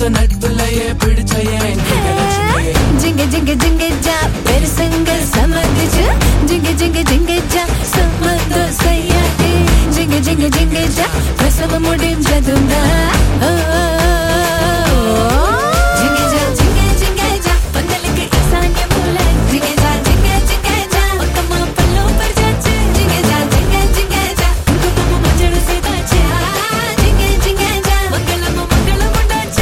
நட்புலையே பிடிச்சையே ஜிங்க ஜிங்க ஜிங்க ஜா பெருசங்க சமதிச்சு ஜிங்க ஜிங்க ஜிங்க ஜா சமதோ சையாடி ஜிங்க ஜிங்க ஜிங்க ஜா பிரசவ முடிஞ்சதுண்டா ஜிங்க ஜா ஜிங்க ஜிங்க ஜா பந்தலுக்கு ஈசான்ய மூலை ஜிங்க ஜா ஜிங்க ஜிங்க ஜா பக்கமா பல்லோ பர்ஜாச்சு ஜிங்க ஜா ஜிங்க ஜிங்க ஜா குங்குமம் மஞ்சள் சேதாச்சு ஜிங்க ஜிங்க ஜா மங்களம் உண்டாச்சு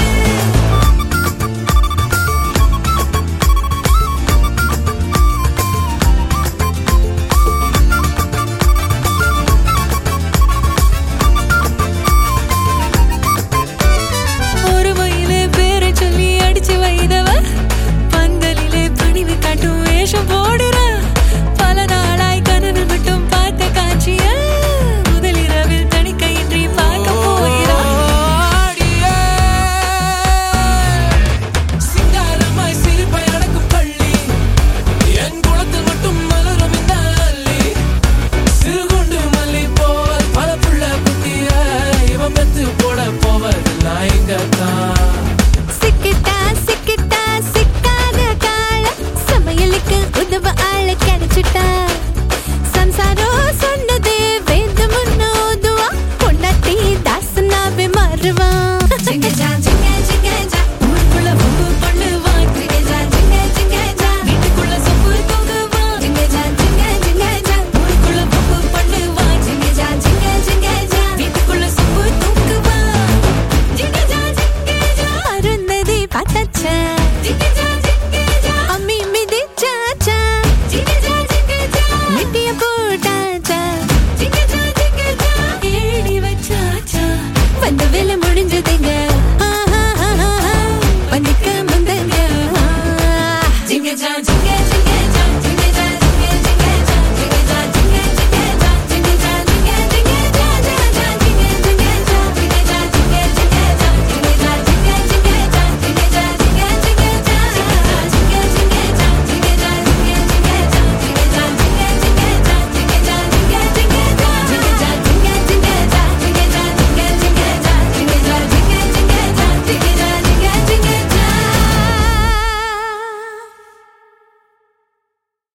சிக்கிட்டா சிக்காத கால சமையலுக்கு